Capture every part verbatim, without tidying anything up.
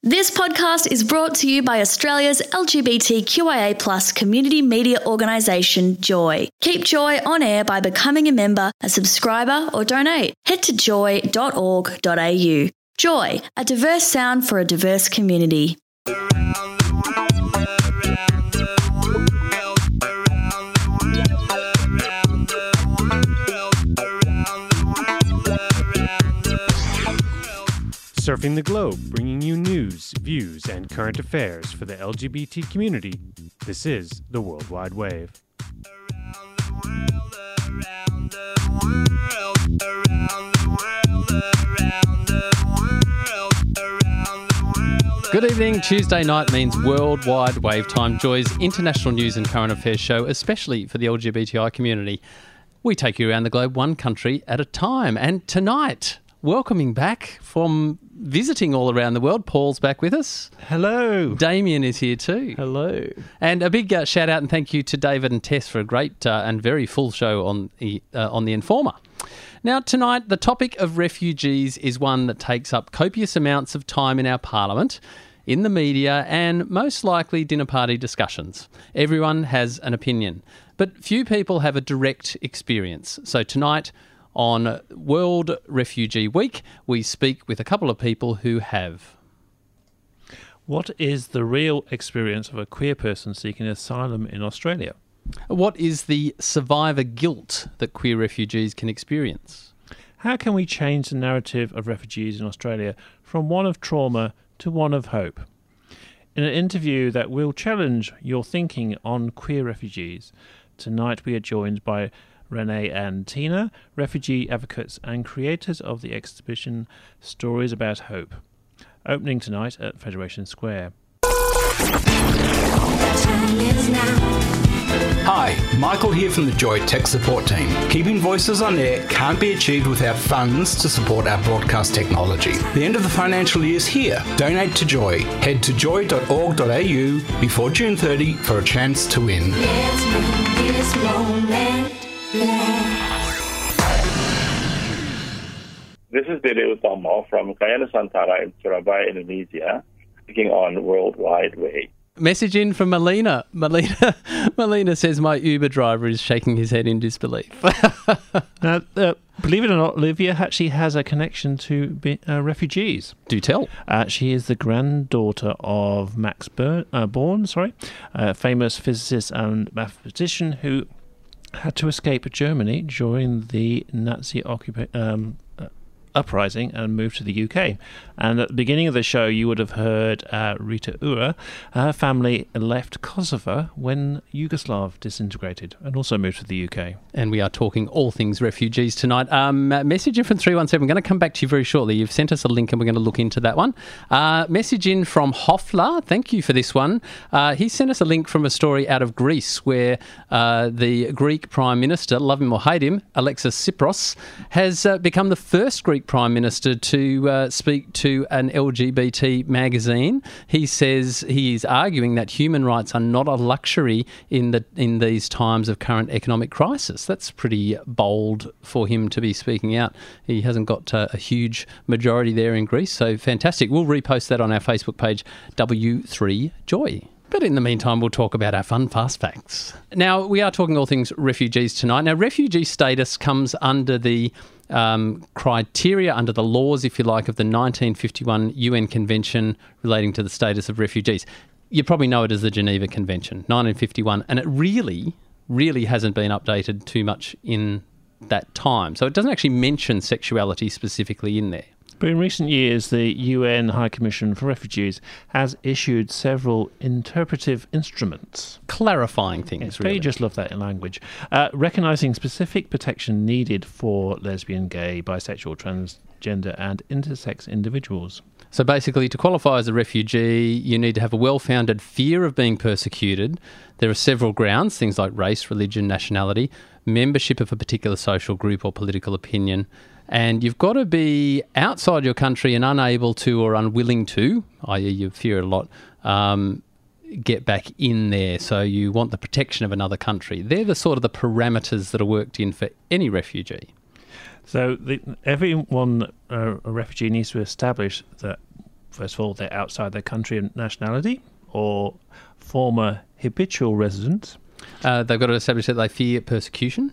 This podcast is brought to you by Australia's L G B T Q I A plus community media organisation, Joy. Keep Joy on air by becoming a member, a subscriber or donate. Head to joy dot org dot a u. Joy, a diverse sound for a diverse community. Surfing the globe, bringing you news, views, and current affairs for the L G B T community. This is the World Wide Wave. Good evening. Tuesday night means World Wide Wave time, Joy's international news and current affairs show, especially for the L G B T I community. We take you around the globe one country at a time. And tonight, welcoming back from visiting all around the world, Paul's back with us. Hello. Damien is here too. Hello. And a big uh, shout out and thank you to David and Tess for a great uh, and very full show on the uh, on the Informer. Now, tonight, the topic of refugees is one that takes up copious amounts of time in our parliament, in the media, and most likely dinner party discussions. Everyone has an opinion, but few people have a direct experience. So tonight, on World Refugee Week, we speak with a couple of people who have. What is the real experience of a queer person seeking asylum in Australia? What is the survivor guilt that queer refugees can experience? How can we change the narrative of refugees in Australia from one of trauma to one of hope? In an interview that will challenge your thinking on queer refugees, tonight we are joined by Renee and Tina, refugee advocates and creators of the exhibition Stories About Hope, opening tonight at Federation Square. Hi, Michael here from the Joy Tech Support Team. Keeping voices on air can't be achieved without funds to support our broadcast technology. The end of the financial year is here. Donate to Joy. Head to joy dot org dot a u before June thirtieth for a chance to win. Let's make this moment last. This is Dede Utama from Kaya Nusantara in Surabaya, Indonesia, speaking on World Wide Wave. Message in from Melina. Melina, Melina says my Uber driver is shaking his head in disbelief. Now, uh, believe it or not, Olivia actually has a connection to be, uh, refugees. Do tell. Uh, she is the granddaughter of Max Ber- uh, Born, sorry, a famous physicist and mathematician who had to escape Germany during the Nazi occupa- um, uh, uprising and moved to the U K. And at the beginning of the show, you would have heard uh, Rita Ura. Her family left Kosovo when Yugoslav disintegrated and also moved to the U K. And we are talking all things refugees tonight. Um, message in from three one seven. I'm going to come back to you very shortly. You've sent us a link and we're going to look into that one. Uh, message in from Hoffler. Thank you for this one. Uh, he sent us a link from a story out of Greece where uh, the Greek Prime Minister, love him or hate him, Alexis Tsipras, has uh, become the first Greek Prime Minister to uh, speak to to an L G B T magazine. He says he is arguing that human rights are not a luxury in the in these times of current economic crisis. That's pretty bold for him to be speaking out. He hasn't got uh, a huge majority there in Greece, so fantastic. We'll repost that on our Facebook page, W three Joy. But in the meantime, we'll talk about our fun fast facts. Now, we are talking all things refugees tonight. Now, refugee status comes under the um, criteria, under the laws, if you like, of the nineteen fifty-one U N Convention relating to the status of refugees. You probably know it as the Geneva Convention, nineteen fifty-one, and it really, really hasn't been updated too much in that time. So it doesn't actually mention sexuality specifically in there. But in recent years, the U N High Commission for Refugees has issued several interpretive instruments. Clarifying things, yes, really. You just love that in language. Uh, recognising specific protection needed for lesbian, gay, bisexual, transgender and intersex individuals. So basically, to qualify as a refugee, you need to have a well-founded fear of being persecuted. There are several grounds, things like race, religion, nationality, membership of a particular social group or political opinion. And you've got to be outside your country and unable to or unwilling to, that is you fear a lot, um, get back in there. So you want the protection of another country. They're the sort of the parameters that are worked in for any refugee. So the, everyone, uh, a refugee needs to establish that first of all, they're outside their country and nationality, or former habitual residents. Uh, they've got to establish that they fear persecution.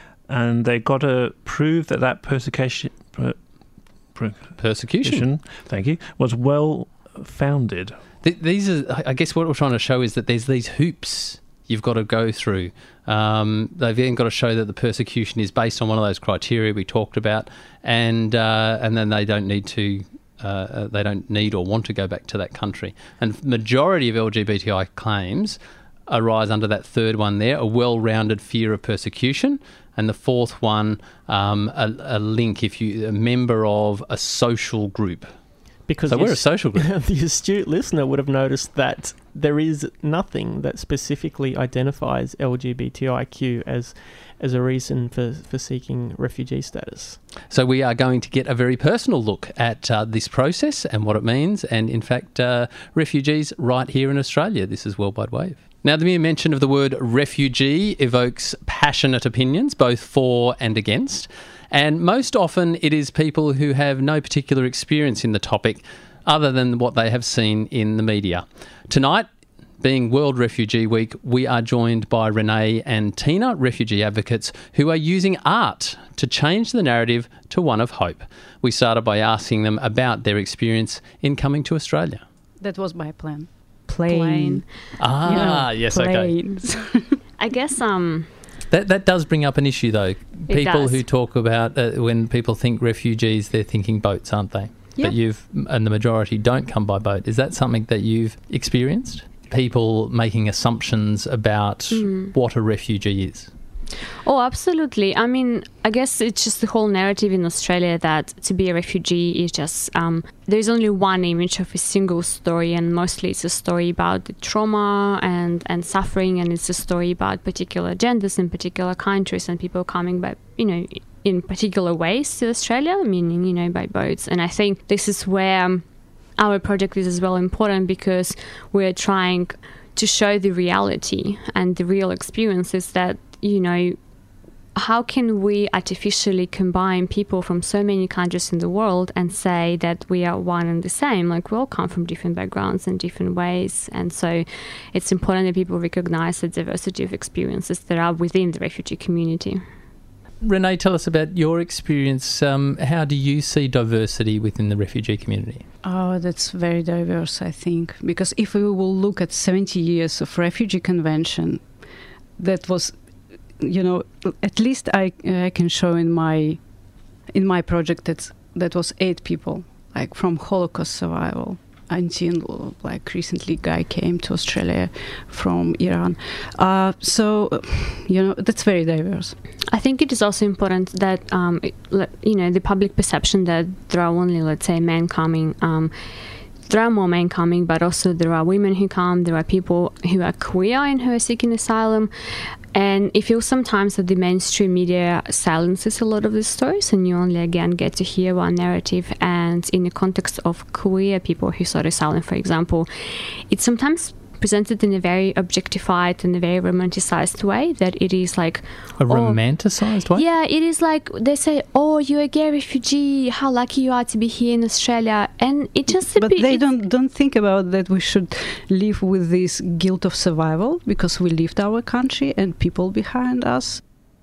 And they've got to prove that that persecution, per, per, persecution, thank you, was well founded. Th- these are, I guess, what we're trying to show is that there's these hoops you've got to go through. Um, they've then got to show that the persecution is based on one of those criteria we talked about, and uh, and then they don't need to, uh, they don't need or want to go back to that country. And majority of L G B T I claims arise under that third one there, a well-rounded fear of persecution. And the fourth one, um, a, a link if you're a member of a social group. Because so we're a social group. The astute listener would have noticed that there is nothing that specifically identifies L G B T I Q as as a reason for, for seeking refugee status. So we are going to get a very personal look at uh, this process and what it means, and in fact, uh, refugees right here in Australia. This is Worldwide Wave. Now, the mere mention of the word refugee evokes passionate opinions, both for and against. And most often it is people who have no particular experience in the topic other than what they have seen in the media. Tonight, being World Refugee Week, we are joined by Renee and Tina, refugee advocates, who are using art to change the narrative to one of hope. We started by asking them about their experience in coming to Australia. That was my plan. Plane. Plane. Ah, You know, yes, planes. okay. I guess um, That that does bring up an issue, though. People does. who talk about uh, when people think refugees, they're thinking boats, aren't they? Yep. But you've and the majority don't come by boat. Is that something that you've experienced? People making assumptions about Mm. what a refugee is. Oh, absolutely. I mean, I guess it's just the whole narrative in Australia that to be a refugee is just, um, there's only one image of a single story, and mostly it's a story about the trauma and, and suffering, and it's a story about particular genders in particular countries and people coming by, you know, in particular ways to Australia, meaning, you know, by boats. And I think this is where um, our project is as well important, because we're trying to show the reality and the real experiences that, you know, how can we artificially combine people from so many countries in the world and say that we are one and the same? Like, we all come from different backgrounds and different ways. And so it's important that people recognize the diversity of experiences that are within the refugee community. Renee, tell us about your experience. Um, how do you see diversity within the refugee community? Oh, that's very diverse, I think. Because if we will look at seventy years of refugee convention, that was, you know, at least I I can show in my in my project that that was eight people, like from Holocaust survival until like recently guy came to Australia from Iran. Uh, so, you know, that's very diverse. I think it is also important that, um, it, you know, the public perception that there are only, let's say, men coming. Um, there are more men coming, but also there are women who come. There are people who are queer and who are seeking asylum. And it feels sometimes that the mainstream media silences a lot of these stories, and you only, again, get to hear one narrative. And in the context of queer people who sought asylum, for example, it's sometimes presented in a very objectified and a very romanticized way, that it is like... A oh, romanticized way? Yeah, it is like they say, oh, you're a gay refugee, how lucky you are to be here in Australia. And it just... But they don't don't think about that we should live with this guilt of survival, because we left our country and people behind us.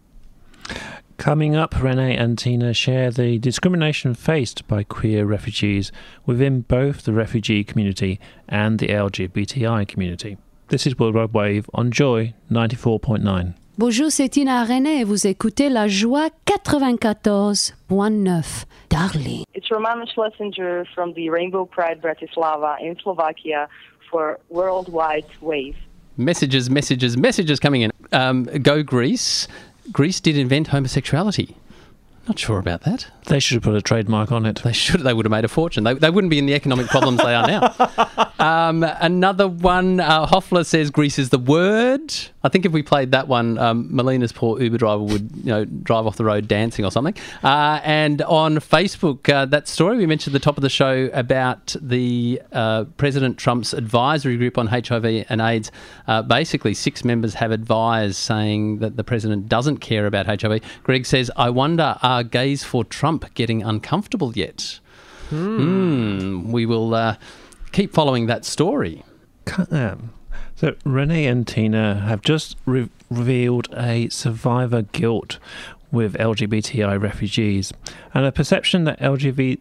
Coming up, Renee and Tina share the discrimination faced by queer refugees within both the refugee community and the L G B T I community. This is Worldwide Wave on Joy ninety-four point nine. Bonjour, c'est Tina René. Vous écoutez La Joie quatre-vingt-quatorze point neuf. Darling. It's Romana Schlesinger from the Rainbow Pride Bratislava in Slovakia for Worldwide Wave. Messages, messages, messages coming in. Um, go Greece. Greece did invent homosexuality. Not sure about that. They should have put a trademark on it. They should. They would have made a fortune. They, they wouldn't be in the economic problems they are now. Um, another one, uh, Hoffler says Greece is the word. I think if we played that one, um, Melina's poor Uber driver would, you know, drive off the road dancing or something. Uh, and on Facebook, uh, that story we mentioned at the top of the show about the uh, President Trump's advisory group on H I V and AIDS. Uh, basically, six members have advised, saying that the president doesn't care about H I V. Greg says, I wonder, are gays for Trump getting uncomfortable yet? Mm, we will uh, keep following that story. Um, so Renee and Tina have just re- revealed a survivor guilt with L G B T I refugees and a perception that L G B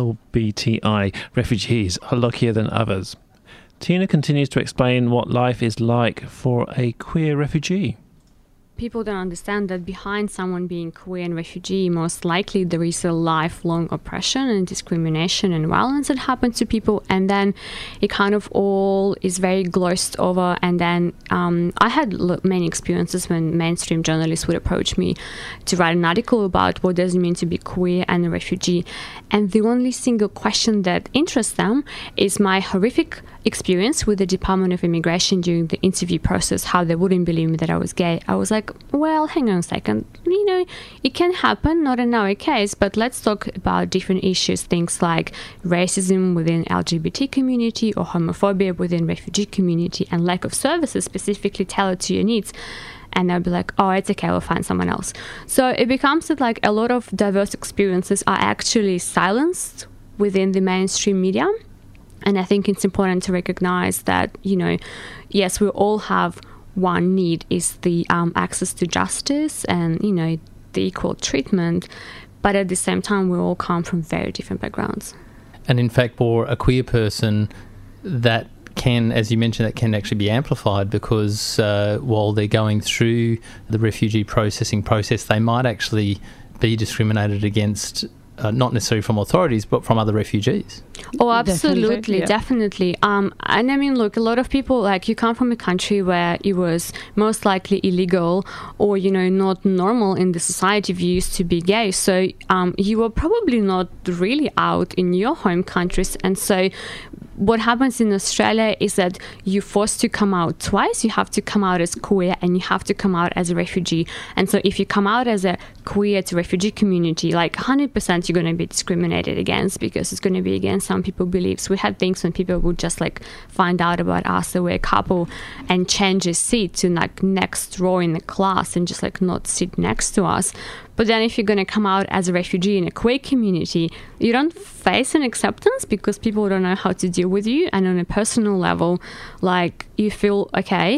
T I refugees are luckier than others. Tina continues to explain what life is like for a queer refugee. People don't understand that behind someone being queer and refugee, most likely there is a lifelong oppression and discrimination and violence that happens to people, and then it kind of all is very glossed over. And then um, I had many experiences when mainstream journalists would approach me to write an article about what does it mean to be queer and a refugee, and the only single question that interests them is my horrific experience with the Department of Immigration during the interview process, how they wouldn't believe me that I was gay. I was like, well, hang on a second, you know, it can happen, not in our case, but let's talk about different issues, things like racism within L G B T community or homophobia within refugee community and lack of services specifically tailored to your needs. And they'll be like, oh, it's okay, we'll find someone else. So it becomes that like a lot of diverse experiences are actually silenced within the mainstream media. And I think it's important to recognize that, you know, yes, we all have one need, is the um, access to justice and, you know, the equal treatment. But at the same time, we all come from very different backgrounds. And in fact, for a queer person, that can, as you mentioned, that can actually be amplified because uh, while they're going through the refugee processing process, they might actually be discriminated against. Uh, not necessarily from authorities, but from other refugees. Oh, absolutely, definitely. Yeah. definitely. Um, and I mean, look, a lot of people, like, you come from a country where it was most likely illegal or, you know, not normal in the society views to be gay. So um, you were probably not really out in your home countries. And so what happens in Australia is that you're forced to come out twice. You have to come out as queer and you have to come out as a refugee. And so if you come out as a queer to refugee community, like one hundred percent you're going to be discriminated against because it's going to be against some people's beliefs. We had things when people would just like find out about us that we're a couple and change a seat to like next row in the class and just like not sit next to us. But then if you're going to come out as a refugee in a queer community, you don't face an acceptance because people don't know how to deal with you. And on a personal level, like you feel, okay,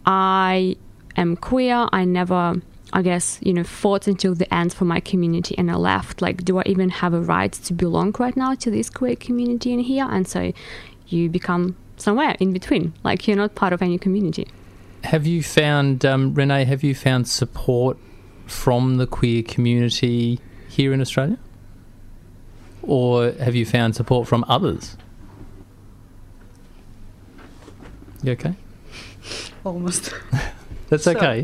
I am queer. I never, I guess, you know, fought until the end for my community and I left. Like, do I even have a right to belong right now to this queer community in here? And so you become somewhere in between. Like, you're not part of any community. Have you found, um, Renee, have you found support from the queer community here in Australia? Or have you found support from others? You okay? Almost. That's So- okay.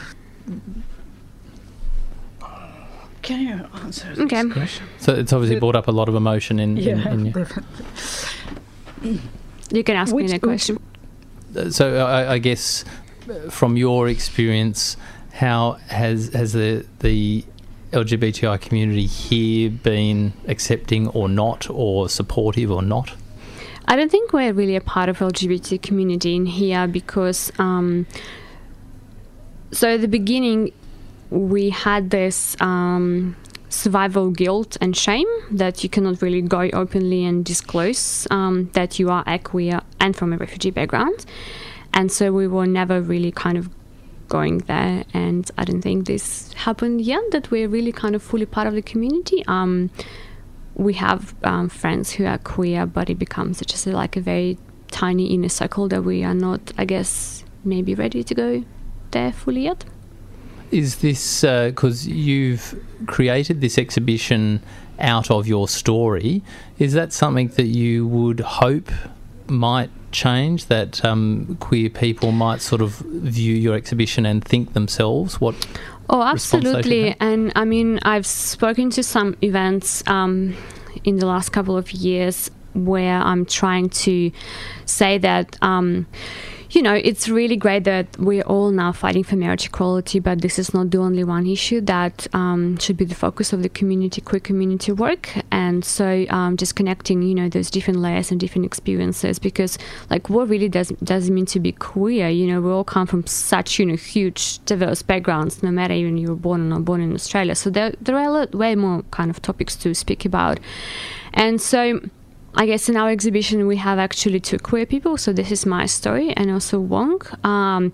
Can you answer this Okay. question? So it's obviously brought up a lot of emotion in, in, Yeah, in you. definitely. You can ask Which- me the question. So I, I guess uh, from your experience, how has has the the L G B T I community here been accepting or not, or supportive or not? I don't think we're really a part of L G B T community in here because um, so at the beginning we had this um, survival guilt and shame that you cannot really go openly and disclose um, that you are a queer and from a refugee background, and so we were never really kind of going there, and I don't think this happened yet, that we're really kind of fully part of the community. Um, we have um, friends who are queer, but it becomes just like a very tiny inner circle that we are not, I guess, maybe ready to go there fully yet. Is this because uh, you've created this exhibition out of your story? Is that something that you would hope might change, that um, queer people might sort of view your exhibition and think themselves what Oh, response they should absolutely. have? And I mean, I've spoken to some events um, in the last couple of years where I'm trying to say that um, you know, it's really great that we're all now fighting for marriage equality, but this is not the only one issue that um, should be the focus of the community, queer community work. And so um, just connecting, you know, those different layers and different experiences, because like what really does does it mean to be queer? You know, we all come from such, you know, huge, diverse backgrounds, no matter even you were born or not born in Australia. So there, there are a lot, way more kind of topics to speak about. And so I guess in our exhibition we have actually two queer people. So this is my story, and also Wong. Um,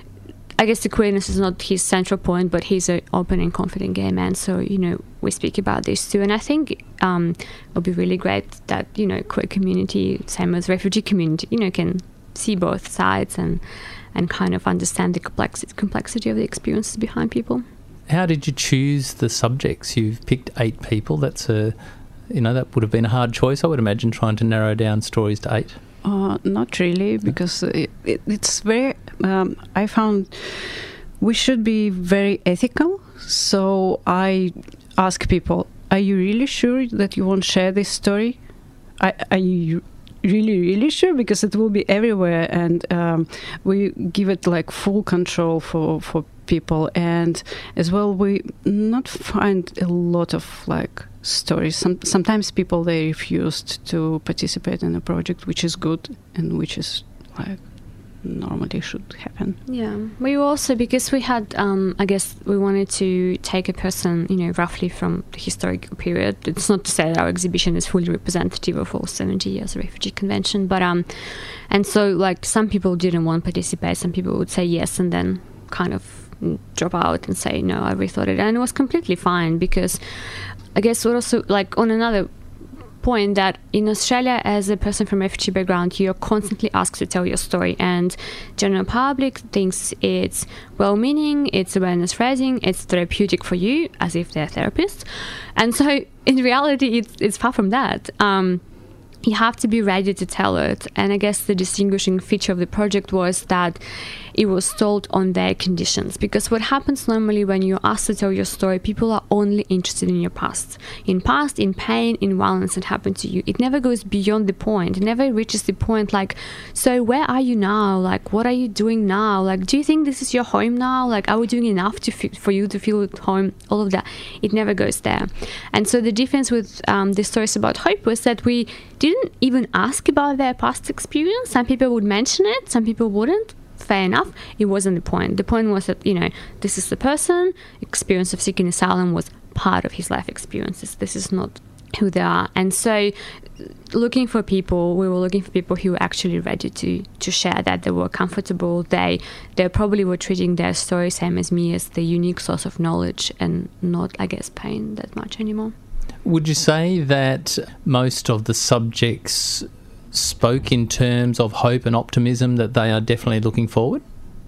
I guess the queerness is not his central point, but he's an open and confident gay man. So, you know, we speak about this too. And I think um, it would be really great that, you know, queer community, same as refugee community, you know, can see both sides and, and kind of understand the complexity, complexity of the experiences behind people. How did you choose the subjects? You've picked eight people. That's a, you know, that would have been a hard choice, I would imagine, trying to narrow down stories to eight. Uh, not really, because it, it, it's very, um, I found we should be very ethical. So I ask people, are you really sure that you won't share this story? Are, are you really, really sure? Because it will be everywhere, and um, we give it like full control for, for people. And as well, we not find a lot of like stories. Some, sometimes people, they refused to participate in a project, which is good and which is like normally should happen. Yeah, we also, because we had, um, I guess we wanted to take a person, you know, roughly from the historical period. It's not to say that our exhibition is fully representative of all seventy years of refugee convention, but um, and so like some people didn't want to participate, some people would say yes and then kind of drop out and say no, I rethought it, and it was completely fine, because I guess we're also like on another point that in Australia, as a person from refugee background, you're constantly asked to tell your story, and general public thinks it's well-meaning, it's awareness raising, it's therapeutic for you, as if they're therapists, and so in reality it's, it's far from that. Um, you have to be ready to tell it, and I guess the distinguishing feature of the project was that it was told on their conditions, because what happens normally when you're asked to tell your story, people are only interested in your past, in past, in pain, in violence that happened to you. It never goes beyond the point. It never reaches the point like, so where are you now? Like, what are you doing now? Like, do you think this is your home now? Like, are we doing enough to f- for you to feel at home? All of that. It never goes there. And so the difference with um, the stories about hope was that we didn't even ask about their past experience. Some people would mention it, some people wouldn't. Fair enough. It wasn't the point. The point was that, you know, this is the person, experience of seeking asylum was part of his life experiences. This is not who they are. And so looking for people, we were looking for people who were actually ready to, to share that. They were comfortable. They they probably were treating their story same as me, as the unique source of knowledge, and not, I guess, pain that much anymore. Would you say that most of the subjects spoke in terms of hope and optimism, that they are definitely looking forward?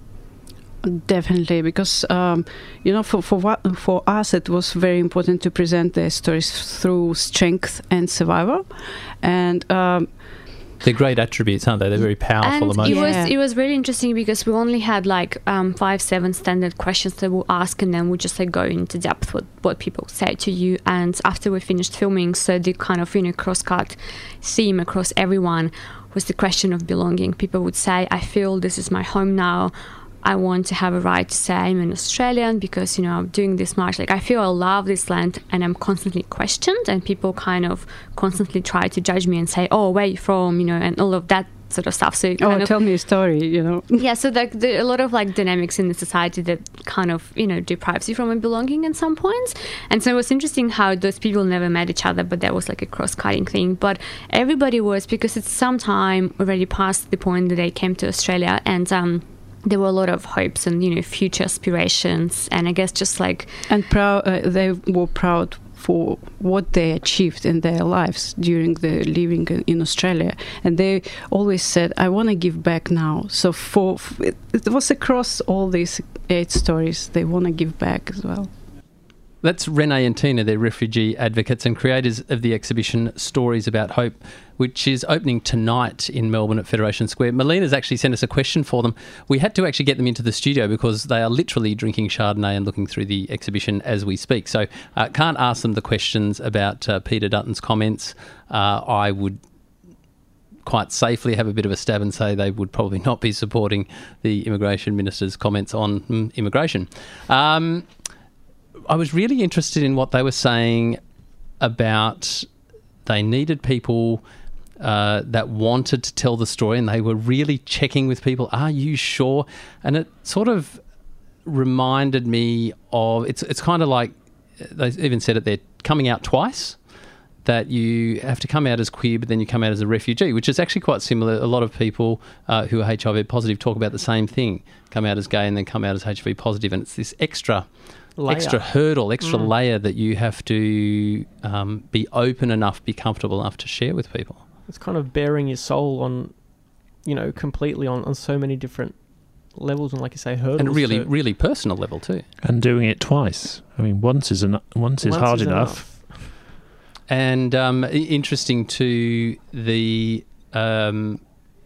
Definitely, because um, you know, for for what, for us, it was very important to present their stories through strength and survival, and um, they're great attributes, aren't they? They're very powerful and emotions. It was Yeah. it was really interesting, because we only had like um, five, seven standard questions that we'll ask, and then we just like go into depth with what people say to you. And after we finished filming, so the kind of, you know, cross-cut theme across everyone was the question of belonging. People would say, I feel this is my home now. I want to have a right to say I'm an Australian because, you know, I'm doing this much. Like, I feel I love this land, and I'm constantly questioned, and people kind of constantly try to judge me and say, oh, where are you from, you know, and all of that sort of stuff. So oh, kind of, tell me a story, you know. yeah, so like the, a lot of like dynamics in the society that kind of, you know, deprives you from a belonging at some points. And so it was interesting how those people never met each other, but that was like a cross-cutting thing. But everybody was, because it's some time already past the point that they came to Australia, and um there were a lot of hopes and, you know, future aspirations, and I guess just like and proud uh, they were proud for what they achieved in their lives during the living in Australia, and they always said, I want to give back now. So for it, it was across all these eight stories, they want to give back as well. That's Renee and Tina. They're refugee advocates and creators of the exhibition Stories About Hope, which is opening tonight in Melbourne at Federation Square. Melina's actually sent us a question for them. We had to actually get them into the studio because they are literally drinking Chardonnay and looking through the exhibition as we speak. So uh, can't ask them the questions about uh, Peter Dutton's comments. Uh, I would quite safely have a bit of a stab and say they would probably not be supporting the Immigration Minister's comments on mm, immigration. Um, I was really interested in what they were saying about they needed people uh, that wanted to tell the story, and they were really checking with people, are you sure? And it sort of reminded me of, it's it's kind of like, they even said it, they're coming out twice. that you have to come out as queer, but then you come out as a refugee, which is actually quite similar. A lot of people uh, who are H I V positive talk about the same thing, come out as gay and then come out as H I V positive, and it's this extra layer. extra hurdle, extra mm. layer that you have to um, be open enough, be comfortable enough to share with people. It's kind of bearing your soul on, you know, completely on, on so many different levels and, like you say, hurdles. And really, to, really personal level too. And doing it twice. I mean, once is en- once is once hard is enough. enough. And um, interesting to the um,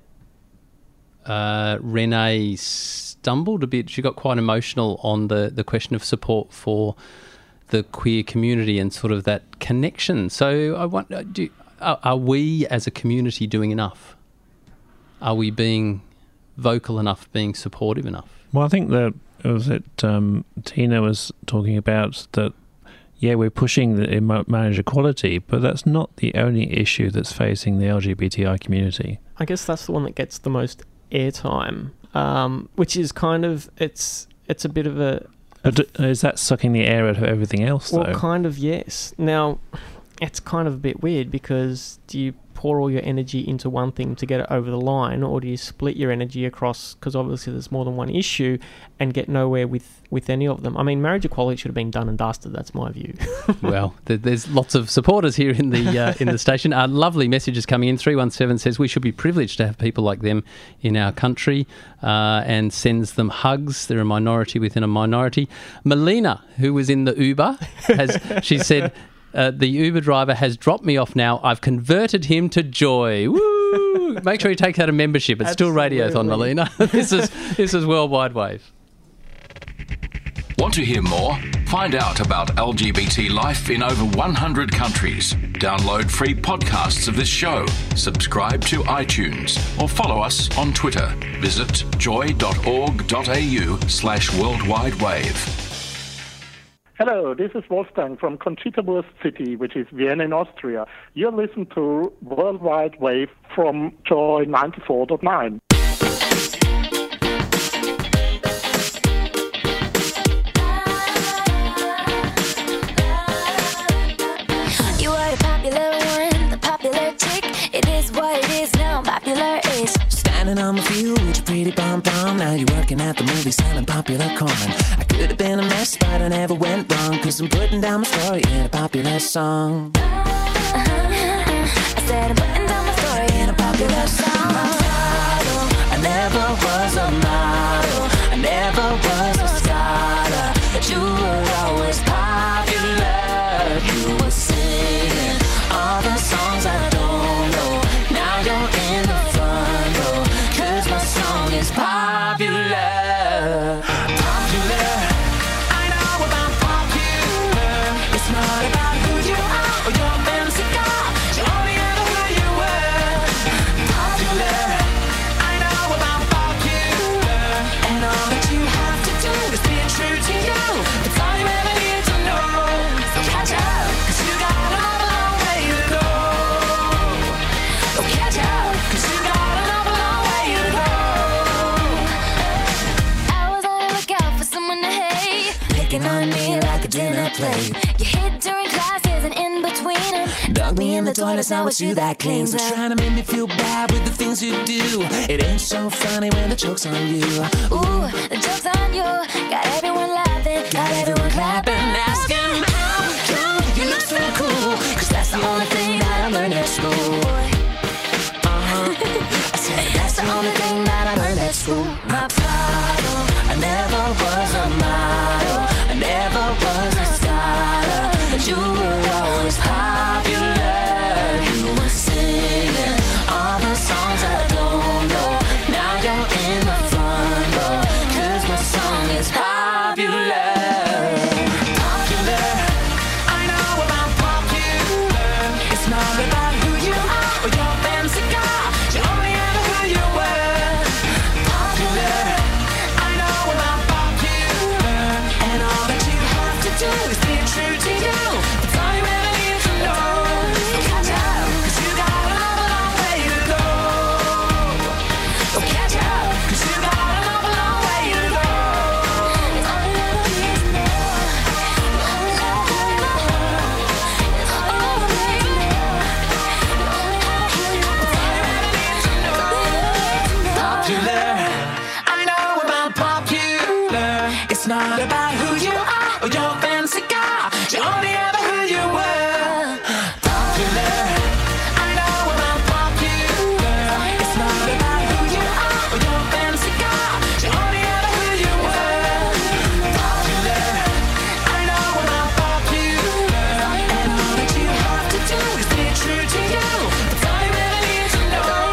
uh, Renee stumbled a bit. She got quite emotional on the, the question of support for the queer community and sort of that connection. So I want, do, are, are we as a community doing enough? Are we being vocal enough, being supportive enough? Well, I think that was it. Um, Tina was talking about that. Yeah, we're pushing the marriage equality, but that's not the only issue that's facing the L G B T I community. I guess that's the one that gets the most airtime, um, which is kind of it's it's a bit of a. a is that sucking the air out of everything else? Well, though? kind of yes. Now, it's kind of a bit weird because do you pour all your energy into one thing to get it over the line, or do you split your energy across, because obviously there's more than one issue, and get nowhere with, with any of them? I mean, marriage equality should have been done and dusted, that's my view. Well, there's lots of supporters here in the uh, in the station. Uh, lovely messages coming in. three one seven says we should be privileged to have people like them in our country, uh, and sends them hugs. They're a minority within a minority. Melina, who was in the Uber, has she said, Uh, the Uber driver has dropped me off now. I've converted him to Joy. Woo! Make sure you take out a membership. It's Absolutely. still Radiothon, Melina. this is this is Worldwide Wave. Want to hear more? Find out about L G B T life in over one hundred countries. Download free podcasts of this show. Subscribe to iTunes or follow us on Twitter. Visit joy.org.au slash worldwide wave. Hello, this is Wolfgang from Conchita-Wurst City, which is Vienna in Austria. You're listening to Worldwide Wave from Joy ninety-four point nine. You are the popular one, the popular chick. It is what it is now, popular is. Standing on my field with your pretty pom-pom. Now you're working at the movie selling popular corn. I could have been a mess, but I never went wrong, cause I'm putting down my story in a popular song. Uh-huh, uh-huh. I said I'm putting down my story in a popular song. Model, I never was a model, I never was a scholar, but you were always popular. You were singing all the songs I don't know. Now you're in the front row, cause my song is popular. Popular, I know about popular. It's not about who you are or your fancy car, you only ever who you were. Popular, I know about popular. And all that you have to do is be true to you. It's all you ever need to know. So catch up, cause you got a long, long way to go. So catch up, cause you got a long, long way to go. I was on the lookout for someone to hate, picking on me like a dinner plate. You hid during classes and in between them, dug me in the toilets, now it's you that cleans up. Trying to make me feel bad with the things you do. It ain't so funny when the joke's on you. Ooh, the joke's on you. Got everyone laughing, got everyone clapping, asking how come you look so cool, cause that's the only thing that I learned at school. Uh-huh. I said that's the only thing that I learned at school. My problem, I never was a model, I never was a scholar, but you were always popular. You were singing all the songs I don't know. Now you're in the front row, cause my song is popular. Popular, I know about popular. It's not about who you are or your fancy car, you only ever who you were. Popular, popular. I know about popular. It's not about who you are or your fancy car. You only ever who you were. Popular. I know about popular. It's not about who you are or your fancy car. You only ever who you were. Popular. I know about popular. And all that you have to do is be true to you. That's all you really need to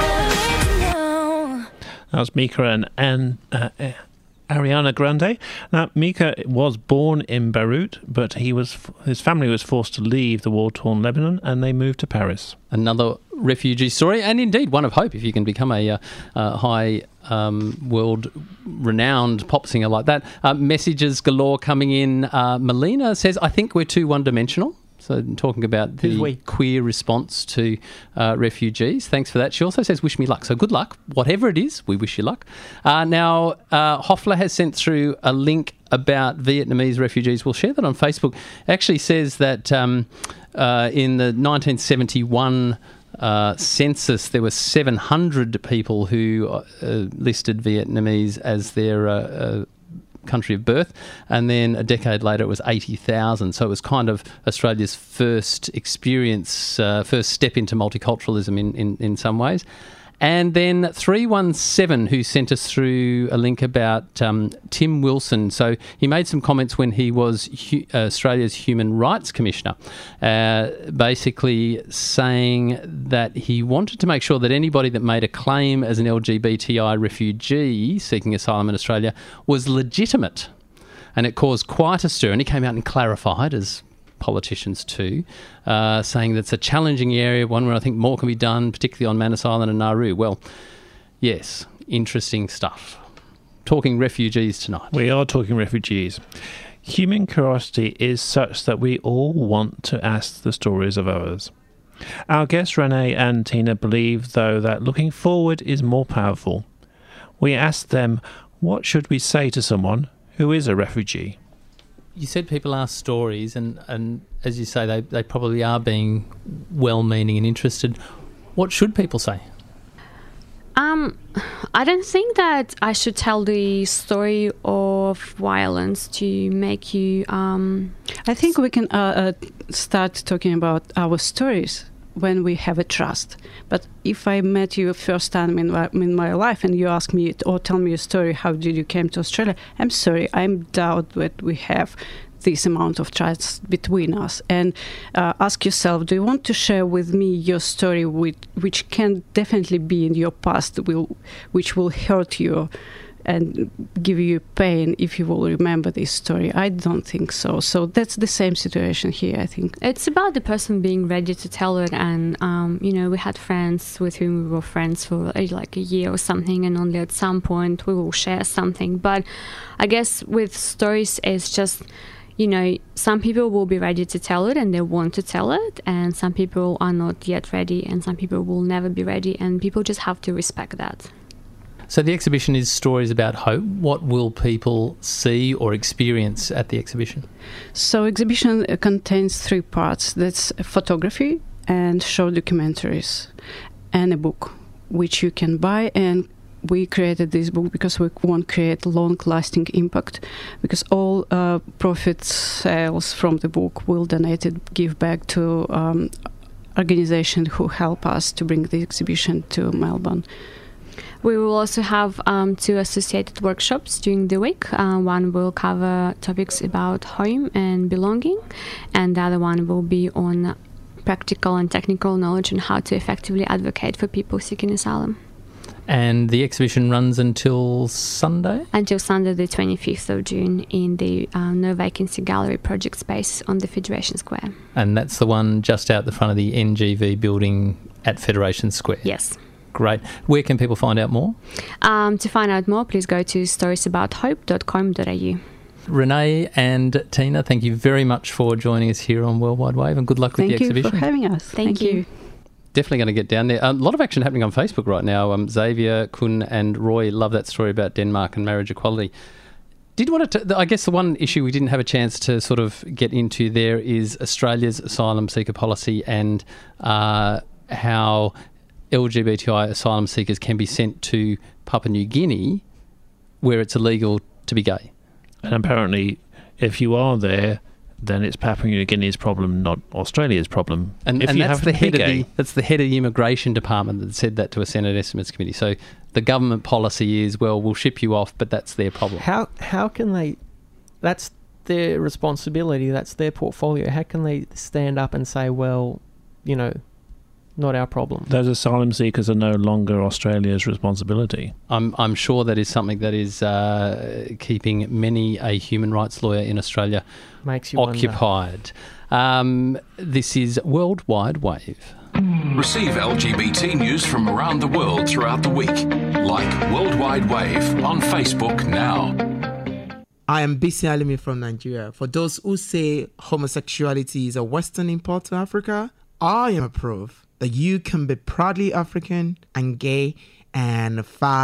know. That was Mika and, and uh, Ariana Grande. Now, Mika was born in Beirut, but he was his family was forced to leave the war-torn Lebanon, and they moved to Paris. Another refugee story, and indeed one of hope if you can become a uh, uh, high um, world-renowned pop singer like that. Uh, messages galore coming in. Uh, Melina says, I think we're too one-dimensional. So talking about the queer response to uh, refugees. Thanks for that. She also says, wish me luck. So good luck. Whatever it is, we wish you luck. Uh, now, uh, Hoffler has sent through a link about Vietnamese refugees. We'll share that on Facebook. It actually says that um, uh, in the nineteen seventy-one uh, census, there were seven hundred people who uh, listed Vietnamese as their uh, uh, country of birth, and then a decade later it was eighty thousand. So it was kind of Australia's first experience, uh, first step into multiculturalism in, in, in some ways. And then three one seven, who sent us through a link about um, Tim Wilson. So he made some comments when he was hu- uh, Australia's Human Rights Commissioner, uh, basically saying that he wanted to make sure that anybody that made a claim as an L G B T I refugee seeking asylum in Australia was legitimate. And it caused quite a stir. And he came out and clarified, as politicians too, uh, saying that's a challenging area, one where I think more can be done, particularly on Manus Island and Nauru. Well, yes, interesting stuff. Talking refugees tonight. We are talking refugees. Human curiosity is such that we all want to ask the stories of others. Our guests Renee and Tina believe, though, that looking forward is more powerful. We asked them, what should we say to someone who is a refugee? You said people ask stories, and, and as you say, they, they probably are being well-meaning and interested. What should people say? Um, I don't think that I should tell the story of violence to make you... Um, I think we can uh, uh, start talking about our stories when we have a trust. But if I met you first time in my, in my life and you ask me or tell me a story, how did you came to Australia? I'm sorry, I doubt that we have this amount of trust between us. And uh, ask yourself, do you want to share with me your story, with, which can definitely be in your past, will, which will hurt you and give you pain if you will remember this story? I don't think so. So that's the same situation here, I think. It's about the person being ready to tell it. And, um, you know, we had friends with whom we were friends for uh, like a year or something, and only at some point we will share something. But I guess with stories, it's just, you know, some people will be ready to tell it and they want to tell it, and some people are not yet ready, and some people will never be ready, and people just have to respect that. So the exhibition is Stories About Hope. What will people see or experience at the exhibition? So exhibition contains three parts. That's photography and short documentaries and a book, which you can buy. And we created this book because we want to create long-lasting impact, because all uh, profit sales from the book will donate it, give back to um, organizations who help us to bring the exhibition to Melbourne. We will also have um, two associated workshops during the week. Uh, one will cover topics about home and belonging, and the other one will be on practical and technical knowledge on how to effectively advocate for people seeking asylum. And the exhibition runs until Sunday? Until Sunday the twenty-fifth of June in the uh, No Vacancy Gallery project space on the Federation Square. And that's the one just out the front of the N G V building at Federation Square? Yes. Great. Where can people find out more? Um, to find out more, please go to stories about hope dot com dot a u. Renee and Tina, thank you very much for joining us here on Worldwide Wave, and good luck with thank the exhibition. Thank you for having us. Thank, thank you. you. Definitely going to get down there. A lot of action happening on Facebook right now. Um, Xavier, Kun and Roy love that story about Denmark and marriage equality. Did want to, I guess the one issue we didn't have a chance to sort of get into there is Australia's asylum seeker policy, and uh, how L G B T I asylum seekers can be sent to Papua New Guinea, where it's illegal to be gay. And apparently, if you are there, then it's Papua New Guinea's problem, not Australia's problem. And, if and you that's, happen the to be head of gay. the, that's the head of the Immigration Department that said that to a Senate Estimates Committee. So the government policy is, well, we'll ship you off, but that's their problem. How how can they... That's their responsibility. That's their portfolio. How can they stand up and say, well, you know, not our problem? Those asylum seekers are no longer Australia's responsibility. I'm I'm sure that is something that is uh, keeping many a human rights lawyer in Australia Makes you occupied. Um, this is Worldwide Wave. Receive L G B T news from around the world throughout the week. Like Worldwide Wave on Facebook now. I am Bisi Alimi from Nigeria. For those who say homosexuality is a Western import to Africa, I am a proof that you can be proudly African and gay and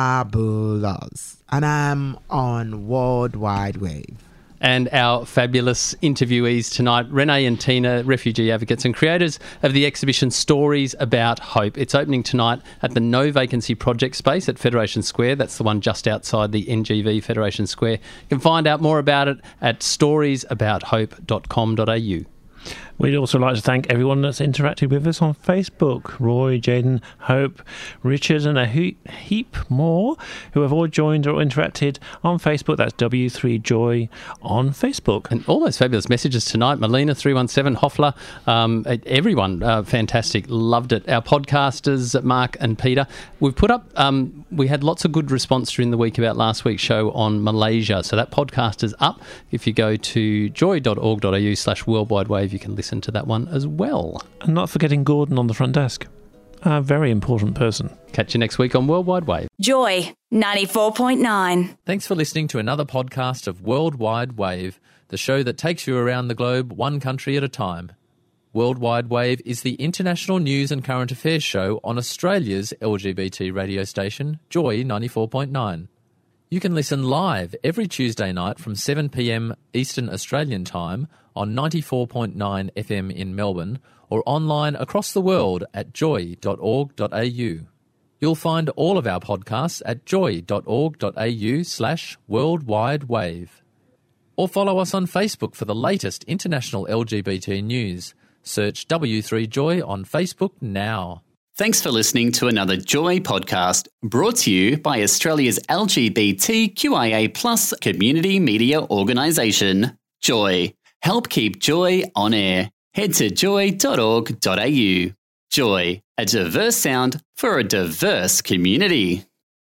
fabulous. And I'm on Worldwide Wave. And our fabulous interviewees tonight, Renee and Tina, refugee advocates and creators of the exhibition Stories About Hope. It's opening tonight at the No Vacancy Project space at Federation Square. That's the one just outside the N G V Federation Square. You can find out more about it at stories about hope dot com dot a u. We'd also like to thank everyone that's interacted with us on Facebook. Roy, Jaden, Hope, Richard and a heap, heap more who have all joined or interacted on Facebook. That's W three Joy on Facebook. And all those fabulous messages tonight. Melina, three one seven, Hoffler, um, everyone, uh, fantastic. Loved it. Our podcasters, Mark and Peter. We've put up, um, we had lots of good response during the week about last week's show on Malaysia. So that podcast is up. If you go to joy dot org dot a u slash worldwide wave, you can listen to that one as well. And not forgetting Gordon on the front desk. A very important person. Catch you next week on Worldwide Wave. Joy ninety-four point nine. Thanks for listening to another podcast of Worldwide Wave, the show that takes you around the globe one country at a time. Worldwide Wave is the international news and current affairs show on Australia's L G B T radio station, Joy ninety-four point nine. You can listen live every Tuesday night from seven p m Eastern Australian Time on ninety-four point nine F M in Melbourne or online across the world at joy dot org dot a u. You'll find all of our podcasts at joy dot org dot a u slash worldwide wave. Or follow us on Facebook for the latest international L G B T news. Search W three Joy on Facebook now. Thanks for listening to another Joy podcast brought to you by Australia's L G B T Q I A plus community media organisation, Joy. Help keep Joy on air. Head to joy dot org dot a u. Joy, a diverse sound for a diverse community.